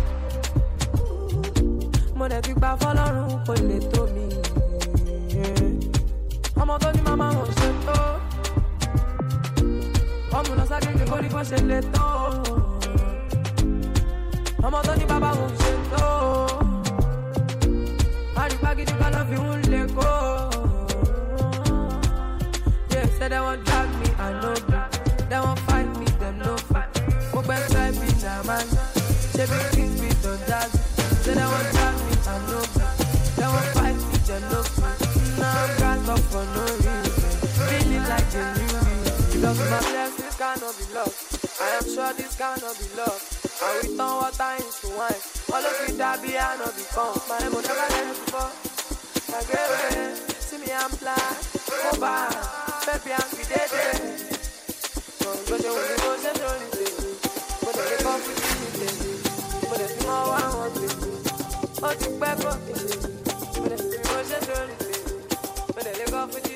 Money big bag for long, for to me. I'm on the Mama won't shut up. I'm gonna say the body for shut it up. I'm on the Baba won't shut up. I bag it, you can love you won't let go. Yeah, say they won't drag me, I know that. They won't fight me, they no fight. Go back, try me, now man. They be kings with the jazz. Say they won't drag me, I know that. They won't fight me, they no fight. Now I'm grand up for no reason. Feeling like a new me. Because my blessings cannot be lost. I am sure this cannot be lost. I will turn water into wine. All of it that be I not become. My name will never let me before. I get away. See me, I'm blind. Go back. Baby, I'm be dead. But they will go to the but they come to me. But they know I want to. Oh, the back up. But they go to the but they come to me.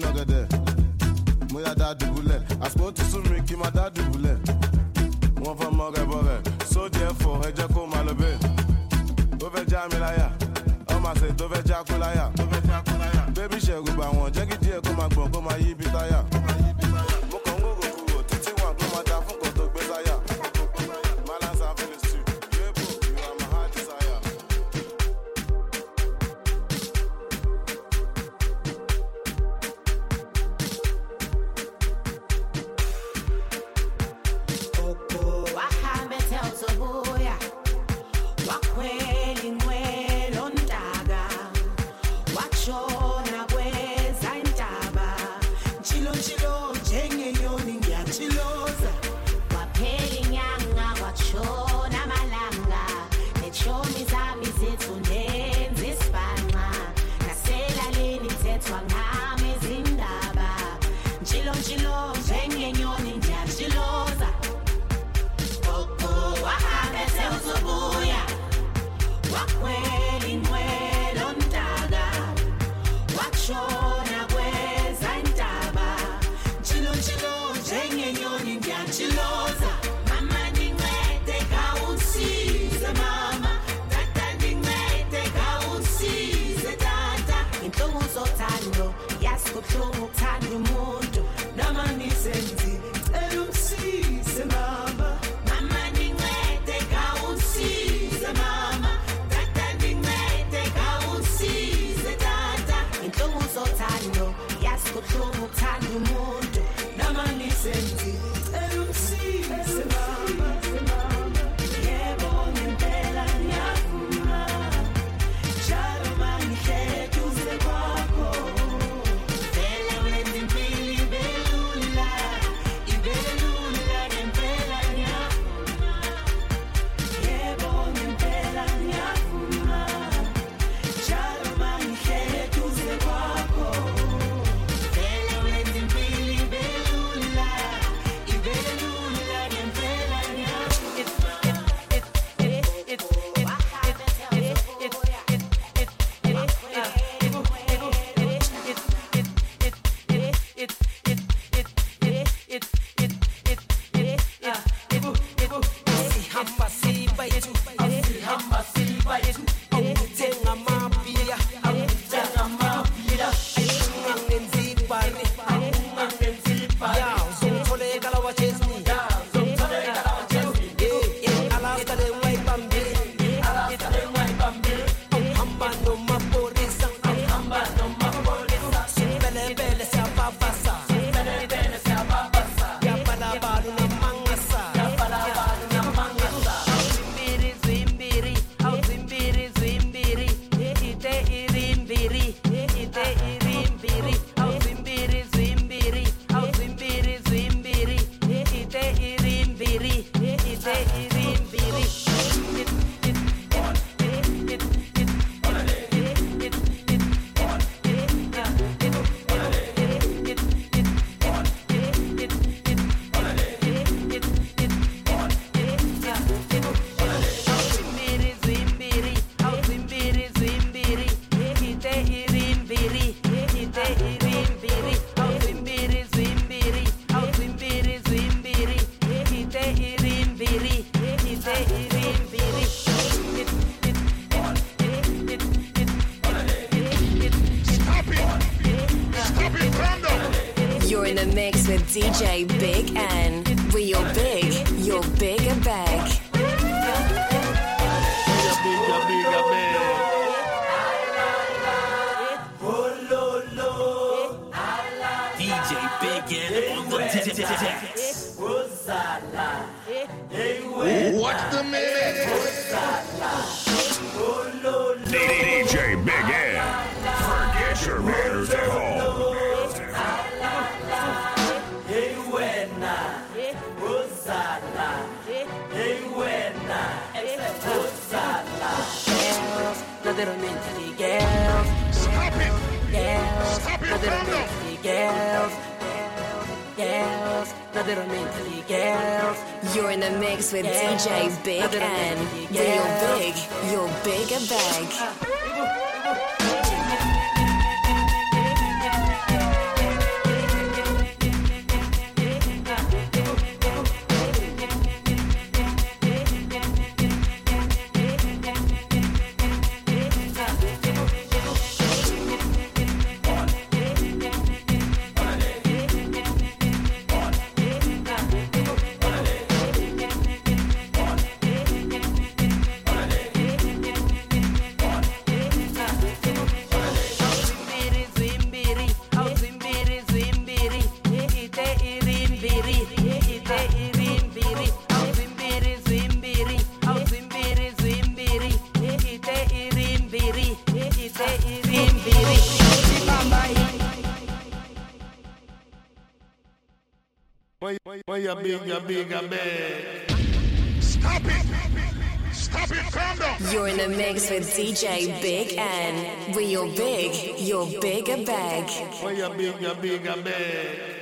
Mo ya da dubule, I spoke to some make him a da dubule. One for súnmọ́ kẹ́bọ̀rẹ̀. So therefore, ẹ jẹ́ kó máa lọ bẹ́ẹ̀. Tó fẹ́ já mi láyà, ọmọ àṣẹ tó fẹ́ já kú láyà. Bébí ṣẹ̀rù bà wọ́n, jẹ́ kí díẹ̀ kó máa gbọ̀n kó máa yí bí táyà. Mo kàn ń gògò kúrò títí wọn kó máa ta fún kan tó gbé sáyà. Balance and feel it too. Yébò, you are my heart desire. Wahambe tell to boya, wakweli mwelo ndaga, wachona kweza intaba, chilo chilo njenge yoni ngiyachiloza, wapheli nyanga wachona malanga, nechomi zami zethu nenze spanqa, nasela leni thethwa ngami zindaba, chilo chilo njenge yoni ngiyachiloza. Wahambe sewuzobuya wakweli nwelo ndaga wachona kweza intaba chilo chilo njengenyoni ngiyachiloza mama nincede khawusize mama tata nincede khawusize tata inhlungu zothando yazi kubuhlungu ukuthanda umuntu noma nisenzi cela umsize mama. Kuhlungu ukuthanda umuntu noma nisenzi cela umsize mama. Yebo ngempela ngiyavuma njalo mangihlele duze kwakho vele wenza impilo ibe lula ibe lula ngempela ngiyavuma. Yebo ngempela ngiyavuma njalo mangihlele duze kwakho You're in the mix with D J Big N. Where you're big, you're bigger bag. D J Big N on the decks. Watch the mix. D J Big N. Forget your manners at home. Little mentally girls. Stop it. Girls. Stop it. Little mentally girls. Girls. Little mentally girls. You're in the mix with D J Big N. Where you're big, you're bigger bag. Oh, you're big, you're big, you're big. Stop it! Stop it, calm down! You're in the mix with D J Big N. Where you're big, you're big a bag. Oh, you're big, you're big, you're big.